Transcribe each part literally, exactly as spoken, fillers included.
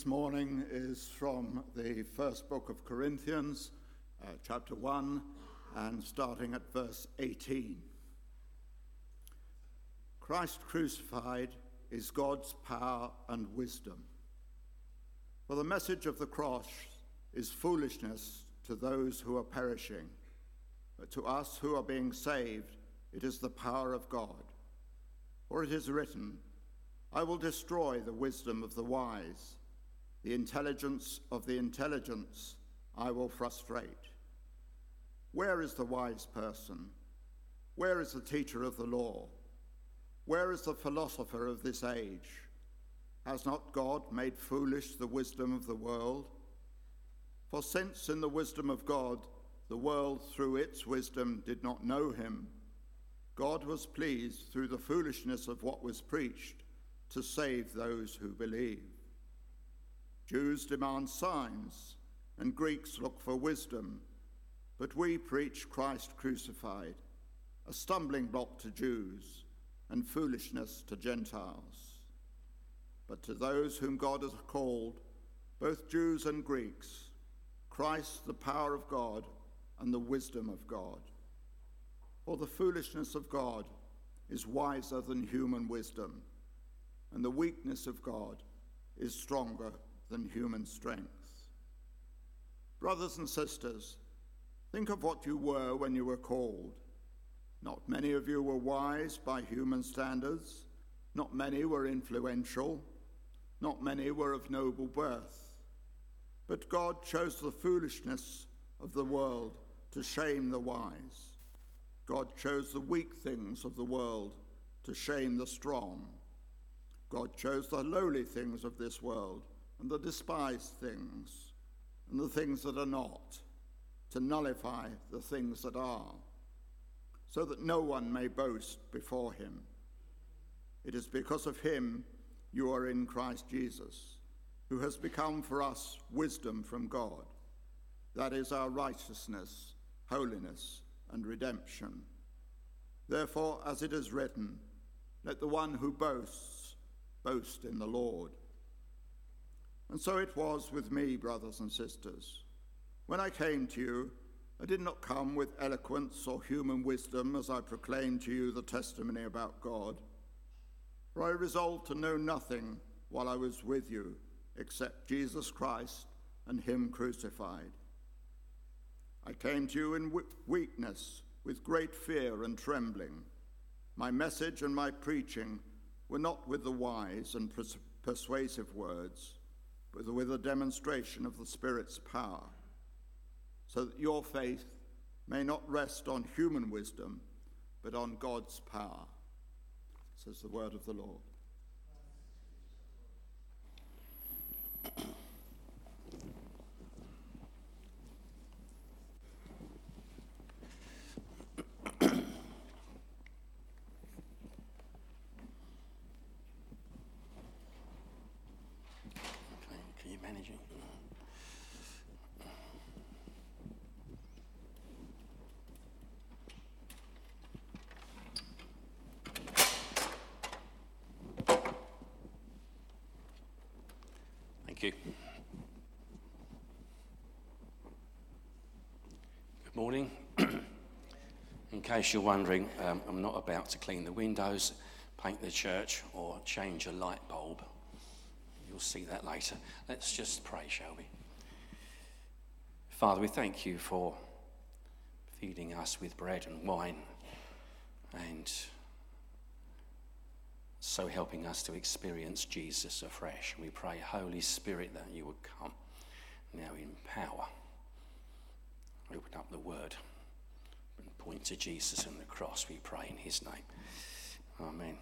this morning is from the first book of Corinthians, uh, chapter one, and starting at verse eighteen. Christ crucified is God's power and wisdom. For the message of the cross is foolishness to those who are perishing, but to us who are being saved, it is the power of God. For it is written, I will destroy the wisdom of the wise, the intelligence of the intelligence I will frustrate. Where is the wise person? Where is the teacher of the law? Where is the philosopher of this age? Has not God made foolish the wisdom of the world? For since in the wisdom of God, the world through its wisdom did not know him, God was pleased through the foolishness of what was preached to save those who believe. Jews demand signs, and Greeks look for wisdom, but we preach Christ crucified, a stumbling block to Jews and foolishness to Gentiles. But to those whom God has called, both Jews and Greeks, Christ the power of God and the wisdom of God. For the foolishness of God is wiser than human wisdom, and the weakness of God is stronger than human strength. Brothers and sisters, think of what you were when you were called. Not many of you were wise by human standards. Not many were influential. Not many were of noble birth. But God chose the foolishness of the world to shame the wise. God chose the weak things of the world to shame the strong. God chose the lowly things of this world and the despised things and the things that are not, to nullify the things that are, so that no one may boast before him. It is because of him you are in Christ Jesus, who has become for us wisdom from God. That is our righteousness, holiness, and redemption. Therefore, as it is written, let the one who boasts boast in the Lord. And so it was with me, brothers and sisters. When I came to you, I did not come with eloquence or human wisdom as I proclaimed to you the testimony about God. For I resolved to know nothing while I was with you except Jesus Christ and him crucified. I came to you in weakness, with great fear and trembling. My message and my preaching were not with the wise and pers- persuasive words, but with a demonstration of the Spirit's power, so that your faith may not rest on human wisdom, but on God's power, says the word of the Lord. Managing. Thank you. Good morning. In case you're wondering, um, I'm not about to clean the windows, paint the church, or change a light bulb. You'll see that later. Let's just pray, shall we? Father, we thank you for feeding us with bread and wine and so helping us to experience Jesus afresh. We pray, Holy Spirit, that you would come now in power. Open up the word and point to Jesus and the cross, we pray in his name. Amen.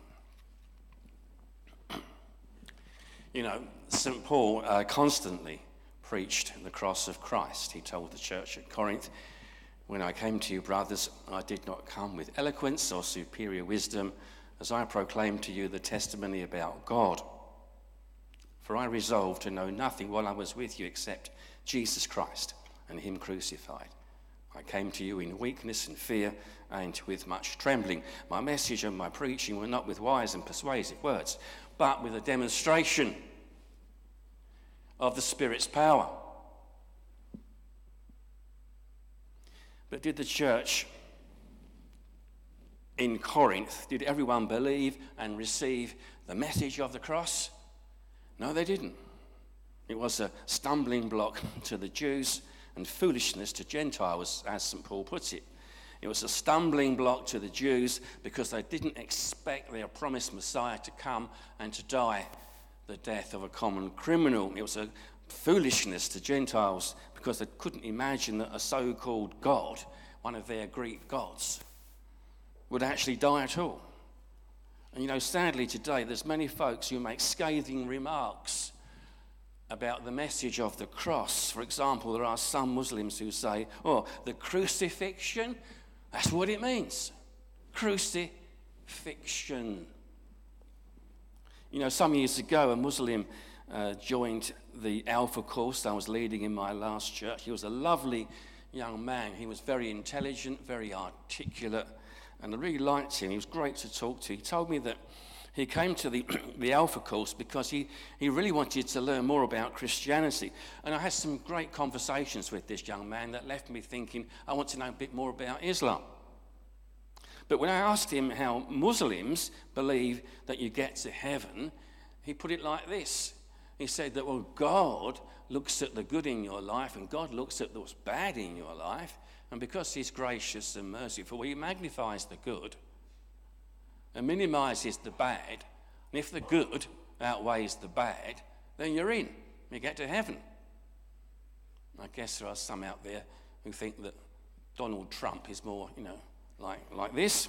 You know, Saint Paul uh, constantly preached the cross of Christ. He told the church at Corinth, when I came to you, brothers, I did not come with eloquence or superior wisdom, as I proclaimed to you the testimony about God. For I resolved to know nothing while I was with you except Jesus Christ and him crucified. I came to you in weakness and fear and with much trembling. My message and my preaching were not with wise and persuasive words, but with a demonstration of the Spirit's power. But did the church in Corinth, did everyone believe and receive the message of the cross? No, they didn't. It was a stumbling block to the Jews and foolishness to Gentiles, as Saint Paul puts it. It was a stumbling block to the Jews because they didn't expect their promised Messiah to come and to die the death of a common criminal. It was a foolishness to Gentiles because they couldn't imagine that a so-called God, one of their Greek gods, would actually die at all. And you know, sadly today, there's many folks who make scathing remarks about the message of the cross. For example, there are some Muslims who say, oh, the crucifixion, that's what it means. Crucifixion. You know, some years ago, a Muslim uh, joined the Alpha course I was leading in my last church. He was a lovely young man. He was very intelligent, very articulate, and I really liked him. He was great to talk to. He told me that he came to the, the Alpha course because he, he really wanted to learn more about Christianity. And I had some great conversations with this young man that left me thinking, I want to know a bit more about Islam. But when I asked him how Muslims believe that you get to heaven, he put it like this. He said that, well, God looks at the good in your life and God looks at what's bad in your life. And because he's gracious and merciful, he magnifies the good and minimises the bad. And if the good outweighs the bad, then you're in. You get to heaven. I guess there are some out there who think that Donald Trump is more, you know, like, like this.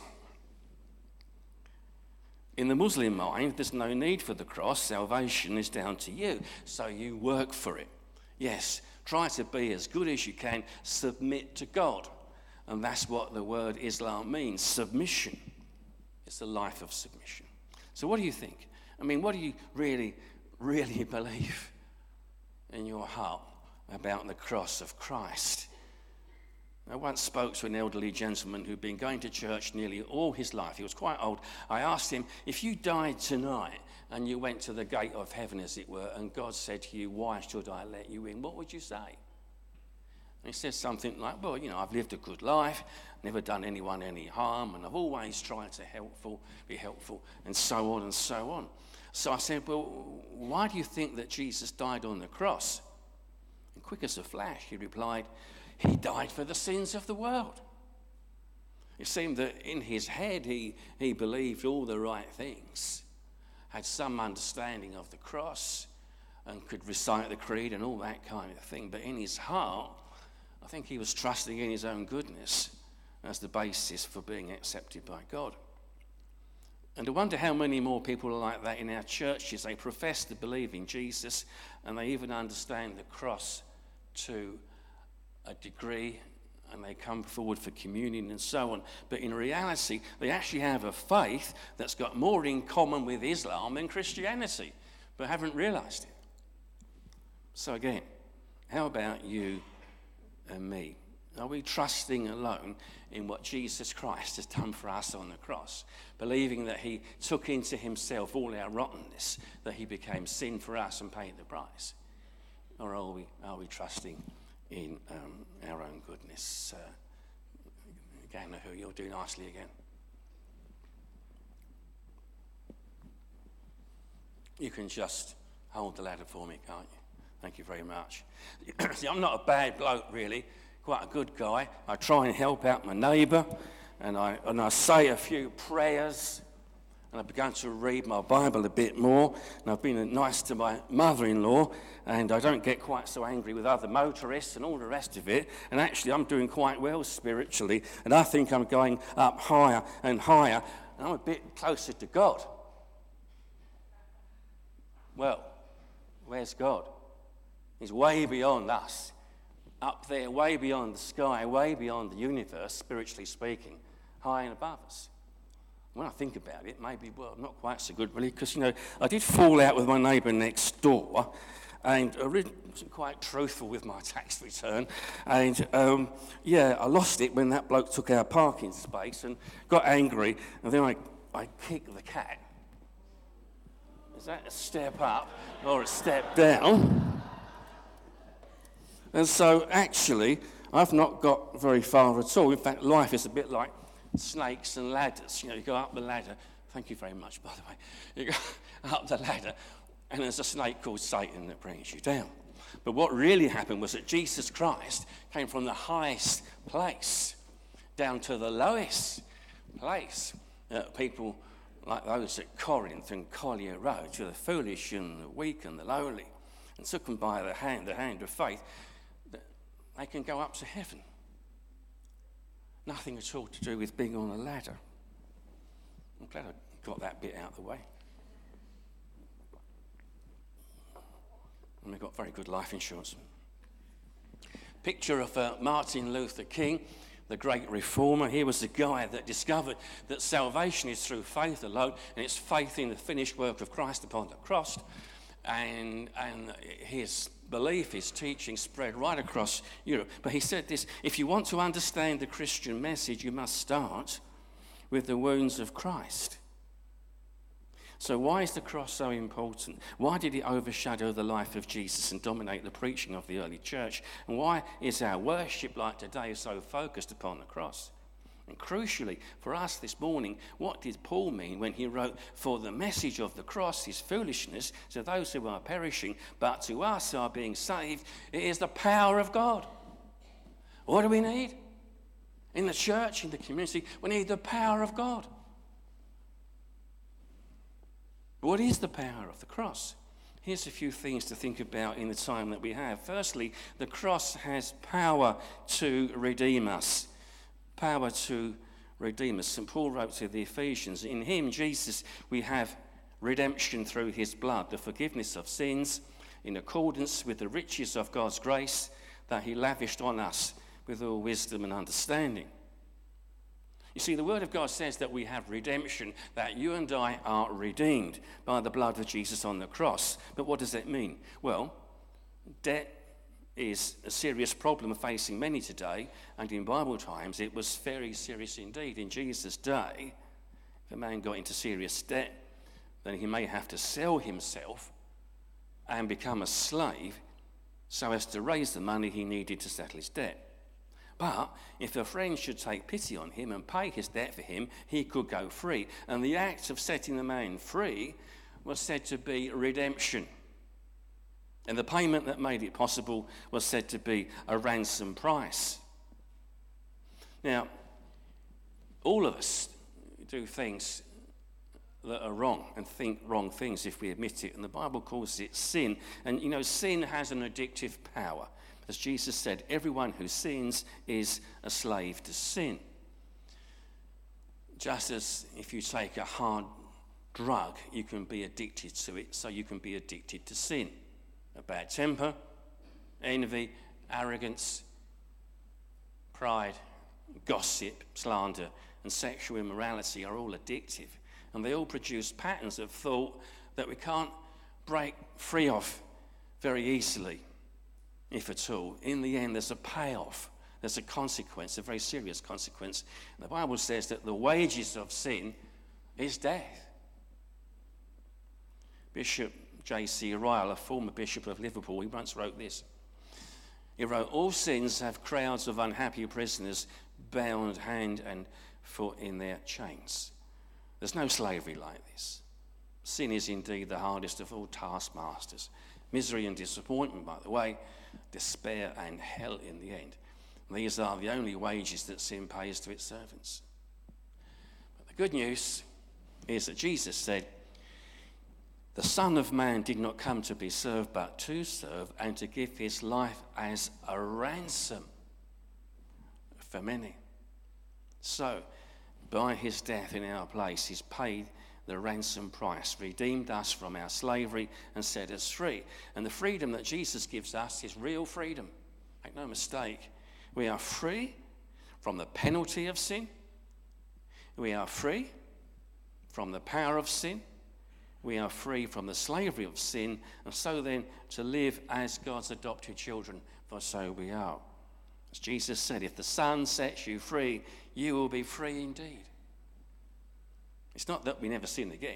In the Muslim mind, there's no need for the cross. Salvation is down to you. So you work for it. Yes, try to be as good as you can. Submit to God. And that's what the word Islam means, submission. It's a life of submission. So what do you think? I mean, what do you really, really believe in your heart about the cross of Christ? I once spoke to an elderly gentleman who'd been going to church nearly all his life. He was quite old. I asked him, if you died tonight and you went to the gate of heaven, as it were, and God said to you, why should I let you in? What would you say? And he said something like, well, you know, I've lived a good life, never done anyone any harm, and I've always tried to helpful, be helpful, and so on and so on. So I said, well, why do you think that Jesus died on the cross? And quick as a flash, he replied, he died for the sins of the world. It seemed that in his head he, he believed all the right things, had some understanding of the cross, and could recite the creed and all that kind of thing. But in his heart, I think he was trusting in his own goodness as the basis for being accepted by God. And I wonder how many more people are like that in our churches. They profess to believe in Jesus, and they even understand the cross to a degree, and they come forward for communion and so on. But in reality, they actually have a faith that's got more in common with Islam than Christianity, but haven't realized it. So again, how about you and me? Are we trusting alone in what Jesus Christ has done for us on the cross, believing that he took into himself all our rottenness, that he became sin for us and paid the price? Or are we, are we trusting in um, our own goodness? Uh, again, who you'll do nicely again. You can just hold the ladder for me, can't you? Thank you very much. See, I'm not a bad bloke, really. Quite a good guy. I try and help out my neighbour, and I and I say a few prayers, and I've begun to read my Bible a bit more, and I've been nice to my mother-in-law, and I don't get quite so angry with other motorists and all the rest of it, and actually I'm doing quite well spiritually, and I think I'm going up higher and higher, and I'm a bit closer to God. Well, where's God? He's way beyond us, up there, way beyond the sky, way beyond the universe, spiritually speaking, high and above us. When I think about it, maybe, well, not quite so good, really, because, you know, I did fall out with my neighbour next door, and I really wasn't quite truthful with my tax return, and, um, yeah, I lost it when that bloke took our parking space and got angry, and then I, I kicked the cat. Is that a step up or a step down? And so actually, I've not got very far at all. In fact, life is a bit like snakes and ladders. You know, you go up the ladder. Thank you very much, by the way. You go up the ladder, and there's a snake called Satan that brings you down. But what really happened was that Jesus Christ came from the highest place down to the lowest place. Uh, people like those at Corinth and Collier Road, to the foolish and the weak and the lowly, and took them by the hand, the hand of faith, they can go up to heaven. Nothing at all to do with being on a ladder. I'm glad I got that bit out of the way. And we've got very good life insurance. Picture of uh, Martin Luther King, the great reformer. He was the guy that discovered that salvation is through faith alone, and it's faith in the finished work of Christ upon the cross. And, and his belief, his teaching spread right across Europe. But he said this: if you want to understand the Christian message, you must start with the wounds of Christ. So why is the cross so important? Why did it overshadow the life of Jesus and dominate the preaching of the early church? And why is our worship like today so focused upon the cross? And crucially, for us this morning, what did Paul mean when he wrote, "For the message of the cross is foolishness to those who are perishing, but to us who are being saved, it is the power of God." What do we need? In the church, in the community, we need the power of God. What is the power of the cross? Here's a few things to think about in the time that we have. Firstly, the cross has power to redeem us. Power to redeem us. Saint Paul wrote to the Ephesians, "In him, Jesus, we have redemption through his blood, the forgiveness of sins, in accordance with the riches of God's grace that he lavished on us with all wisdom and understanding." You see, the Word of God says that we have redemption, that you and I are redeemed by the blood of Jesus on the cross. But what does that mean? Well, debt is a serious problem facing many today, and in Bible times it was very serious indeed. In Jesus' day, if a man got into serious debt, then he may have to sell himself and become a slave so as to raise the money he needed to settle his debt. But if a friend should take pity on him and pay his debt for him, he could go free. And the act of setting the man free was said to be redemption. And the payment that made it possible was said to be a ransom price. Now, all of us do things that are wrong and think wrong things if we admit it. And the Bible calls it sin. And, you know, sin has an addictive power. As Jesus said, everyone who sins is a slave to sin. Just as if you take a hard drug, you can be addicted to it, so you can be addicted to sin. A bad temper, envy, arrogance, pride, gossip, slander, and sexual immorality are all addictive. And they all produce patterns of thought that we can't break free of very easily, if at all. In the end, there's a payoff. There's a consequence, a very serious consequence. The Bible says that the wages of sin is death. Bishop J C Ryle, a former bishop of Liverpool, he once wrote this. He wrote, "All sins have crowds of unhappy prisoners bound hand and foot in their chains." There's no slavery like this. Sin is indeed the hardest of all taskmasters. Misery and disappointment, by the way, despair and hell in the end. These are the only wages that sin pays to its servants. But the good news is that Jesus said, "The Son of Man did not come to be served, but to serve and to give his life as a ransom for many." So, by his death in our place, he's paid the ransom price, redeemed us from our slavery and set us free. And the freedom that Jesus gives us is real freedom. Make no mistake. We are free from the penalty of sin. We are free from the power of sin. We are free from the slavery of sin, and so then to live as God's adopted children, for so we are. As Jesus said, if the Son sets you free, you will be free indeed. It's not that we never sin again,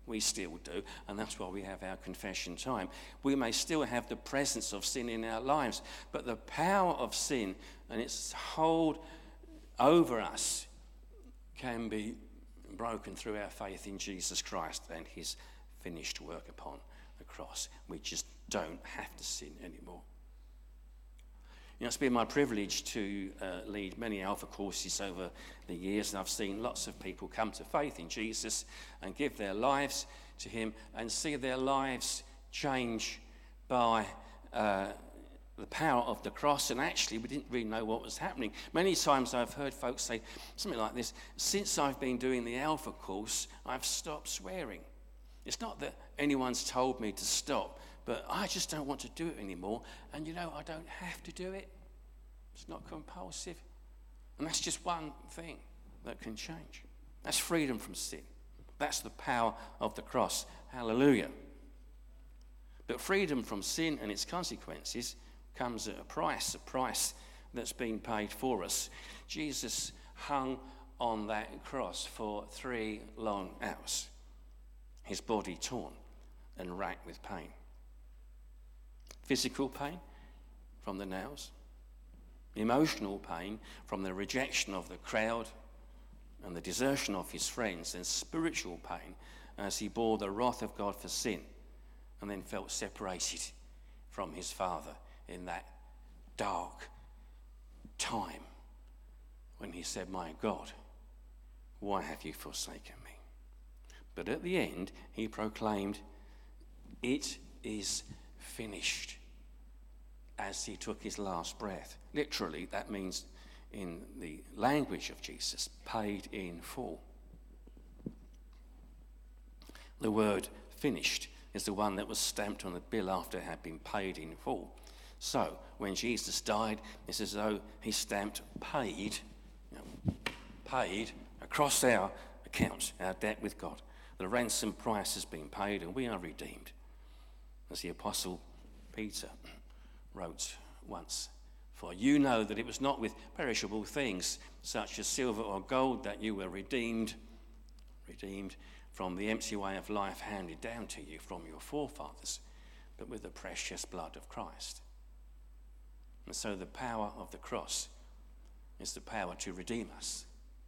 We still do, and that's why we have our confession time. We may still have the presence of sin in our lives, but the power of sin and its hold over us can be broken through our faith in Jesus Christ and his finished work upon the cross. We just don't have to sin anymore. You know, it's been my privilege to uh, lead many Alpha courses over the years, and I've seen lots of people come to faith in Jesus and give their lives to him and see their lives change by uh, the power of the cross. And actually, we didn't really know what was happening. Many times I've heard folks say something like this: since I've been doing the Alpha course, I've stopped swearing. It's not that anyone's told me to stop, but I just don't want to do it anymore. And you know, I don't have to do it. It's not compulsive. And that's just one thing that can change. That's freedom from sin. That's the power of the cross. Hallelujah. But freedom from sin and its consequences comes at a price, a price that's been paid for us. Jesus hung on that cross for three long hours, his body torn and racked with pain. Physical pain from the nails, emotional pain from the rejection of the crowd and the desertion of his friends, and spiritual pain as he bore the wrath of God for sin and then felt separated from his Father in that dark time when he said, "My God, why have you forsaken me?" But at the end, he proclaimed, "It is finished," as he took his last breath. Literally, that means, in the language of Jesus, paid in full. The word finished is the one that was stamped on the bill after it had been paid in full. So, when Jesus died, it's as though he stamped paid, you know, paid across our accounts, our debt with God. The ransom price has been paid and we are redeemed. As the Apostle Peter wrote once, "For you know that it was not with perishable things, such as silver or gold, that you were redeemed, redeemed from the empty way of life handed down to you from your forefathers, but with the precious blood of Christ." And so the power of the cross is the power to redeem us.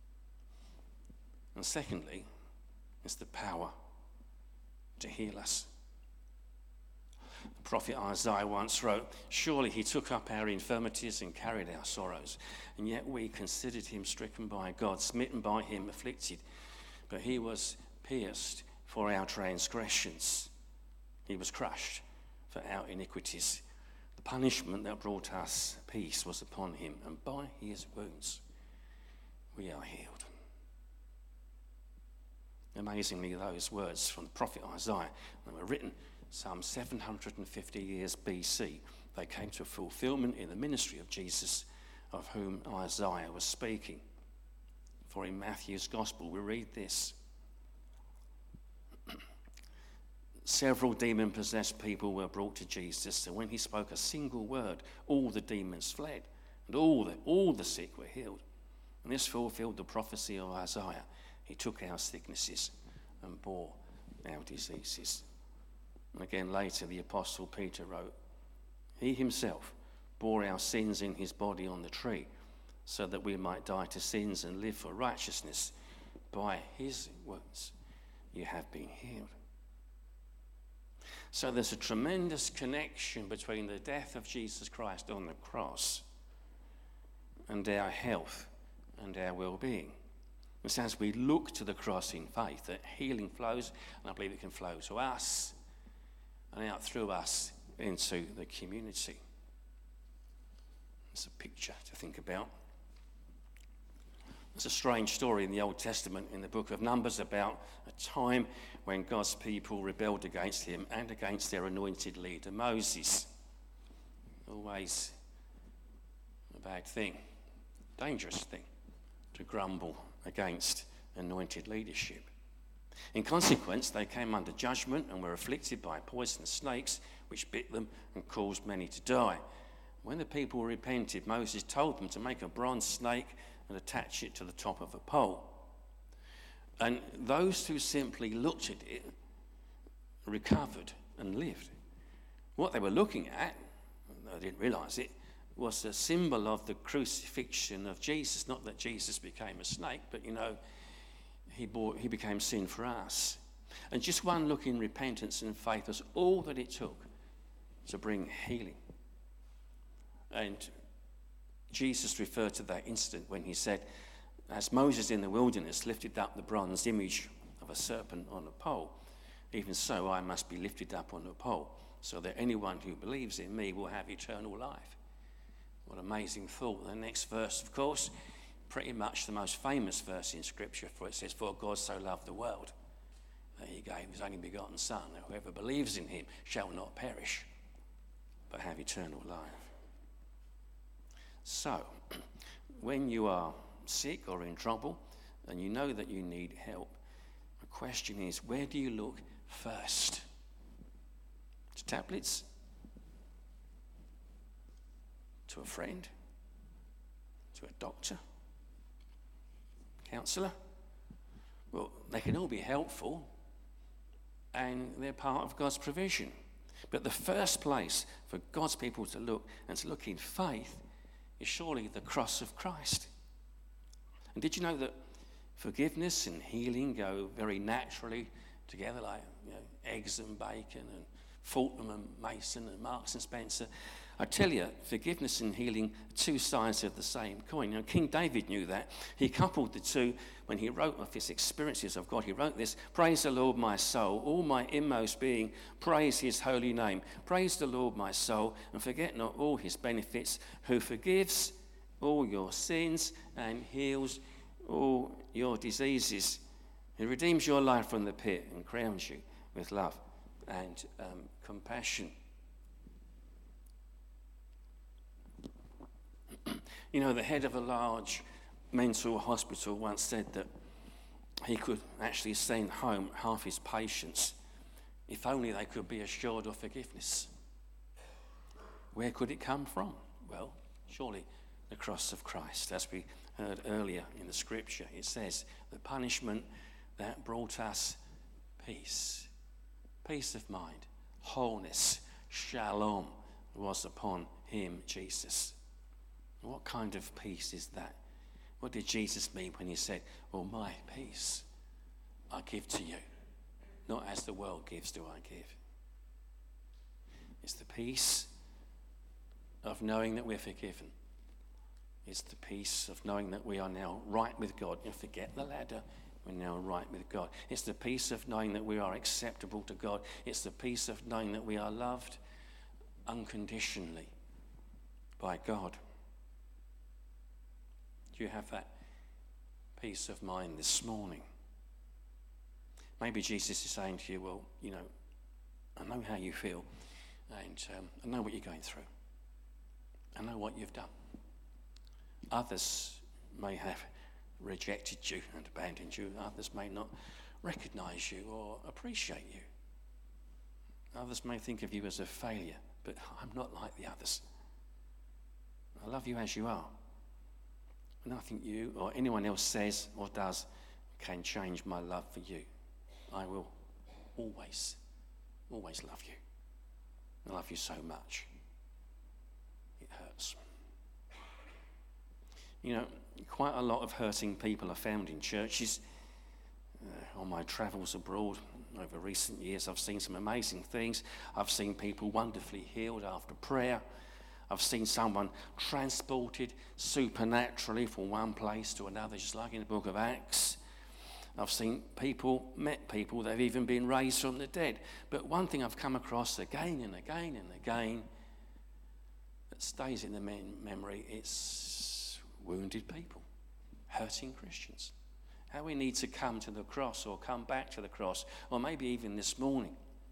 And secondly, it's the power to heal us. The prophet Isaiah once wrote, "Surely he took up our infirmities and carried our sorrows, and yet we considered him stricken by God, smitten by him, afflicted. But he was pierced for our transgressions. He was crushed for our iniquities. The punishment that brought us peace was upon him, and by his wounds we are healed." Amazingly, those words from the prophet Isaiah, they were written some seven hundred fifty years B C. They came to fulfillment in the ministry of Jesus, of whom Isaiah was speaking. For in Matthew's Gospel we read this: "Several demon-possessed people were brought to Jesus, and when he spoke a single word, all the demons fled, and all the, all the sick were healed. And this fulfilled the prophecy of Isaiah. He took our sicknesses and bore our diseases." And again later, the Apostle Peter wrote, "He himself bore our sins in his body on the tree, so that we might die to sins and live for righteousness. By his wounds you have been healed." So there's a tremendous connection between the death of Jesus Christ on the cross and our health and our well-being. It's as we look to the cross in faith that healing flows, and I believe it can flow to us and out through us into the community. It's a picture to think about. There's a strange story in the Old Testament in the book of Numbers about a time when God's people rebelled against him and against their anointed leader Moses. Always a bad thing, dangerous thing, to grumble against anointed leadership. In consequence, they came under judgment and were afflicted by poisonous snakes, which bit them and caused many to die. When the people repented, Moses told them to make a bronze snake and attach it to the top of a pole. And those who simply looked at it recovered and lived. What they were looking at, they didn't realise it, was a symbol of the crucifixion of Jesus. Not that Jesus became a snake, but, you know, he, bought, he became sin for us. And just one look in repentance and faith was all that it took to bring healing. And Jesus referred to that incident when he said, as Moses in the wilderness lifted up the bronze image of a serpent on a pole, even so I must be lifted up on a pole, so that anyone who believes in me will have eternal life. What an amazing thought. The next verse, of course, pretty much the most famous verse in Scripture, for it says, for God so loved the world that he gave his only begotten Son, and whoever believes in him shall not perish, but have eternal life. So, when you are sick or in trouble, and you know that you need help, the question is, where do you look first? To tablets? To a friend? To a doctor? Counsellor? Well, they can all be helpful, and they're part of God's provision. But the first place for God's people to look, and to look in faith, is surely the cross of Christ. And did you know that forgiveness and healing go very naturally together, like, you know, eggs and bacon, and Fortnum and Mason and Marks and Spencer? I tell you, forgiveness and healing are two sides of the same coin. You know, King David knew that. He coupled the two when he wrote of his experiences of God. He wrote this: praise the Lord, my soul, all my inmost being, praise his holy name. Praise the Lord, my soul, and forget not all his benefits, who forgives all your sins and heals all your diseases, who redeems your life from the pit and crowns you with love and um, compassion. You know, the head of a large mental hospital once said that he could actually send home half his patients if only they could be assured of forgiveness. Where could it come from? Well, surely the cross of Christ. As we heard earlier in the scripture, it says the punishment that brought us peace, peace of mind, wholeness, shalom was upon him, Jesus. What kind of peace is that? What did Jesus mean when he said, well, my peace I give to you, not as the world gives do I give? It's the peace of knowing that we're forgiven. It's the peace of knowing that we are now right with God. You forget the ladder, we're now right with God. It's the peace of knowing that we are acceptable to God. It's the peace of knowing that we are loved unconditionally by God. Do you have that peace of mind this morning? Maybe Jesus is saying to you, well, you know, I know how you feel, and um, I know what you're going through. I know what you've done. Others may have rejected you and abandoned you. Others may not recognize you or appreciate you. Others may think of you as a failure, but I'm not like the others. I love you as you are. Nothing you or anyone else says or does can change my love for you. I will always, always love you. I love you so much. It hurts. You know, quite a lot of hurting people are found in churches. Uh, on my travels abroad over recent years, I've seen some amazing things. I've seen people wonderfully healed after prayer. I've seen someone transported supernaturally from one place to another, just like in the book of Acts. I've seen people, met people that have even been raised from the dead. But one thing I've come across again and again and again that stays in the mem- memory, it's wounded people, hurting Christians. How we need to come to the cross or come back to the cross, or maybe even this morning,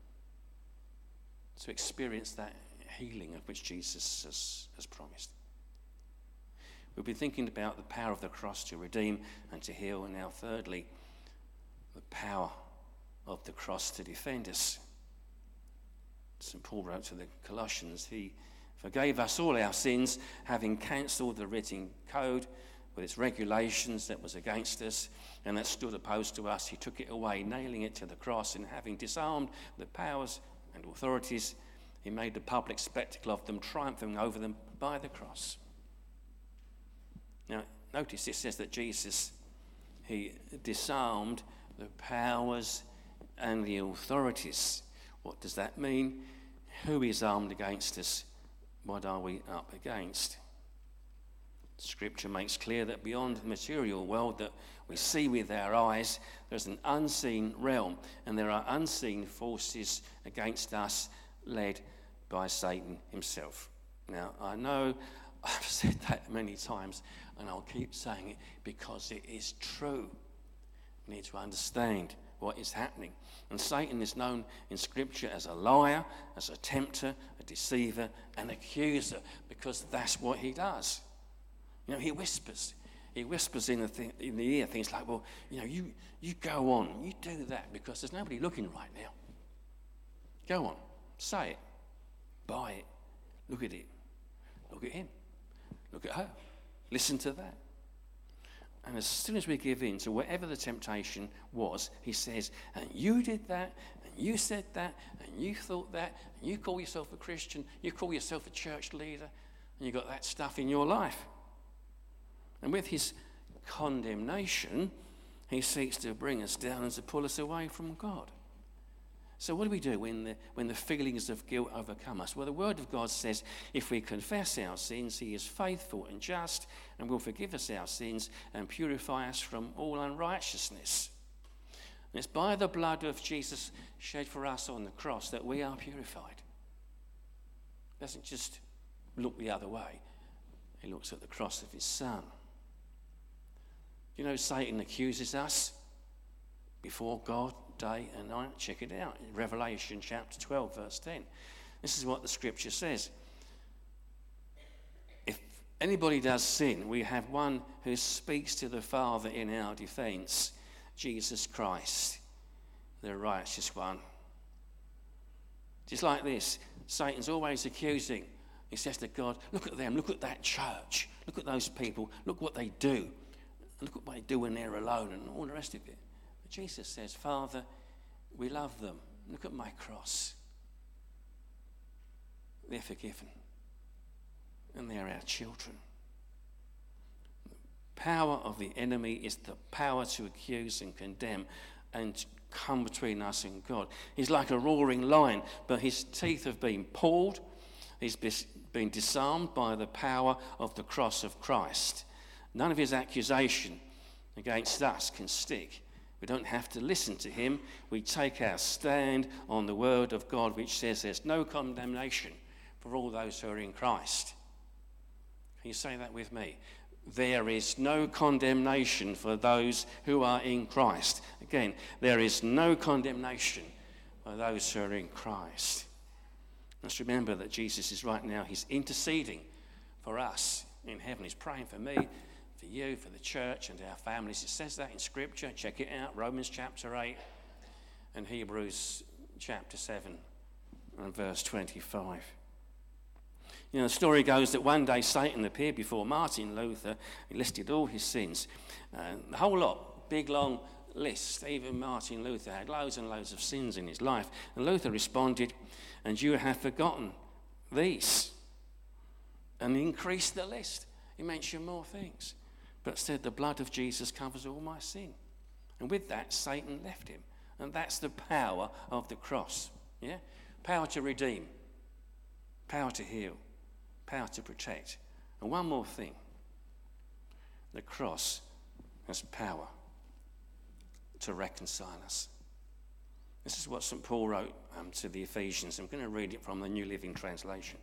to experience that healing of which Jesus has, has promised. We've been thinking about the power of the cross to redeem and to heal, and now thirdly, the power of the cross to defend us. Saint Paul wrote to the Colossians, he forgave us all our sins, having cancelled the written code with its regulations that was against us and that stood opposed to us. He took it away, nailing it to the cross, and having disarmed the powers and authorities, he made a public spectacle of them, triumphing over them by the cross. Now, notice it says that Jesus, he disarmed the powers and the authorities. What does that mean? Who is armed against us? What are we up against? Scripture makes clear that beyond the material world that we see with our eyes, there's an unseen realm, and there are unseen forces against us led by Satan himself. Now, I know I've said that many times, and I'll keep saying it because it is true. We need to understand what is happening. And Satan is known in Scripture as a liar, as a tempter, a deceiver, an accuser, because that's what he does. You know, he whispers. He whispers in the, th- in the ear things like, well, you know, you, you go on, you do that, because there's nobody looking right now. Go on, say it, buy it, look at it, look at him, look at her, listen to that. And as soon as we give in to whatever the temptation was, he says, and you did that, and you said that, and you thought that, and you call yourself a Christian, you call yourself a church leader, and you got that stuff in your life. And with his condemnation, he seeks to bring us down and to pull us away from God. So what do we do when the, when the feelings of guilt overcome us? Well, the Word of God says if we confess our sins, he is faithful and just and will forgive us our sins and purify us from all unrighteousness. And it's by the blood of Jesus shed for us on the cross that we are purified. He doesn't just look the other way. He looks at the cross of his Son. You know, Satan accuses us before God day and night. Check it out in Revelation chapter twelve, verse ten. This is what the Scripture says. If anybody does sin, we have one who speaks to the Father in our defense, Jesus Christ, the righteous one. Just like this, Satan's always accusing. He says to God, look at them, look at that church, look at those people, look what they do, look what they do when they're alone, and all the rest of it. But Jesus says, Father, we love them. Look at my cross. They're forgiven. And they're our children. The power of the enemy is the power to accuse and condemn and come between us and God. He's like a roaring lion, but his teeth have been pulled. He's been disarmed by the power of the cross of Christ. None of his accusation against us can stick. We don't have to listen to him. We take our stand on the word of God, which says there's no condemnation for all those who are in Christ. Can you say that with me? There is no condemnation for those who are in Christ. Again, there is no condemnation for those who are in Christ. Let's remember that Jesus is right now, he's interceding for us in heaven. He's praying for me, for you, for the church and our families. It says that in Scripture. Check it out, Romans chapter eight and Hebrews chapter seven and verse twenty-five. You know, the story goes that one day Satan appeared before Martin Luther. He listed all his sins. Uh, the whole lot, big, long list. Even Martin Luther had loads and loads of sins in his life. And Luther responded, and you have forgotten these. And he increased the list. He mentioned more things. But said the blood of Jesus covers all my sin. And with that, Satan left him. And that's the power of the cross. Yeah? Power to redeem. Power to heal. Power to protect. And one more thing. The cross has power to reconcile us. This is what Saint Paul wrote um, to the Ephesians. I'm going to read it from the New Living Translation.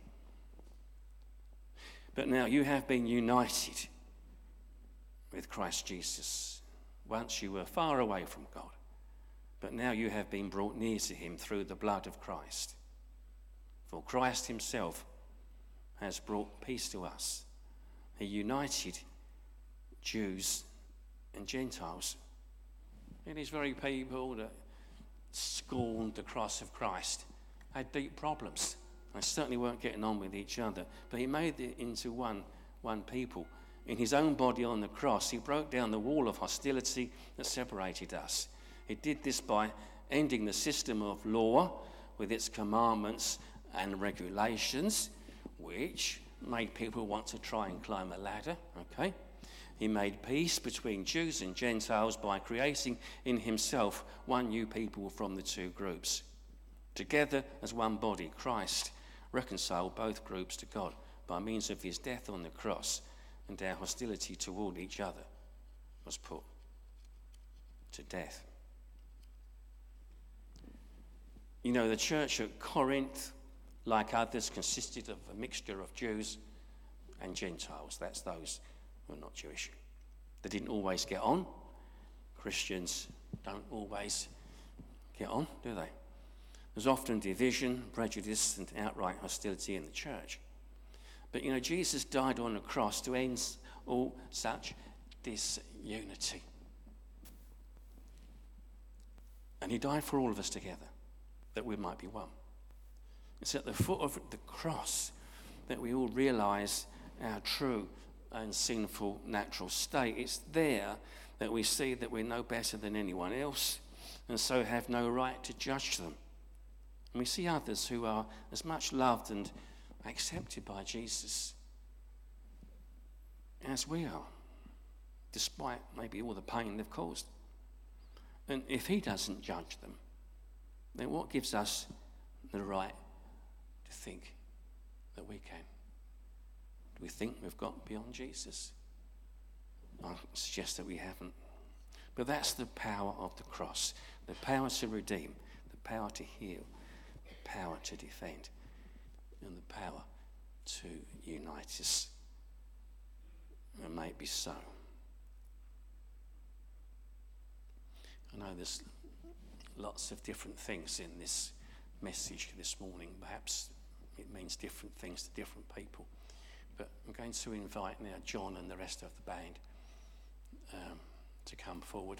But now you have been united with Christ Jesus. Once you were far away from God, but now you have been brought near to him through the blood of Christ. For Christ himself has brought peace to us. He united Jews and Gentiles. And these very people that scorned the cross of Christ had deep problems. They certainly weren't getting on with each other. But he made it into one, one people. in his own body on the cross, he broke down the wall of hostility that separated us. He did this by ending the system of law with its commandments and regulations, which made people want to try and climb a ladder, okay? He made peace between Jews and Gentiles by creating in himself one new people from the two groups. Together as one body, Christ reconciled both groups to God by means of his death on the cross, and our hostility toward each other was put to death. You know, the church at Corinth, like others, consisted of a mixture of Jews and Gentiles. That's those who are not Jewish. They didn't always get on. Christians don't always get on, do they? There's often division, prejudice, and outright hostility in the church. But, you know, Jesus died on the cross to end all such disunity. And he died for all of us together, that we might be one. It's at the foot of the cross that we all realise our true and sinful natural state. It's there that we see that we're no better than anyone else, and so have no right to judge them. And we see others who are as much loved and accepted by Jesus as we are, despite maybe all the pain they've caused. And if he doesn't judge them, then what gives us the right to think that we can? Do we think we've got beyond Jesus? I suggest that we haven't. But that's the power of the cross, the power to redeem, the power to heal, the power to defend, and the power to unite us. And may it be so. I know there's lots of different things in this message this morning. Perhaps it means different things to different people. But I'm going to invite now John and the rest of the band um, to come forward.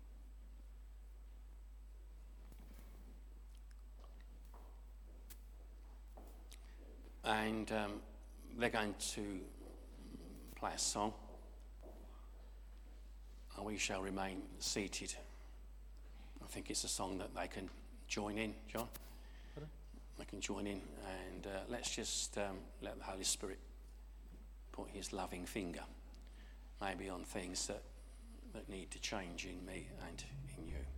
And um, they're going to play a song. And we shall remain seated. I think it's a song that they can join in, John. Pardon? They can join in, and uh, let's just um, let the Holy Spirit put his loving finger maybe on things that, that need to change in me and in you.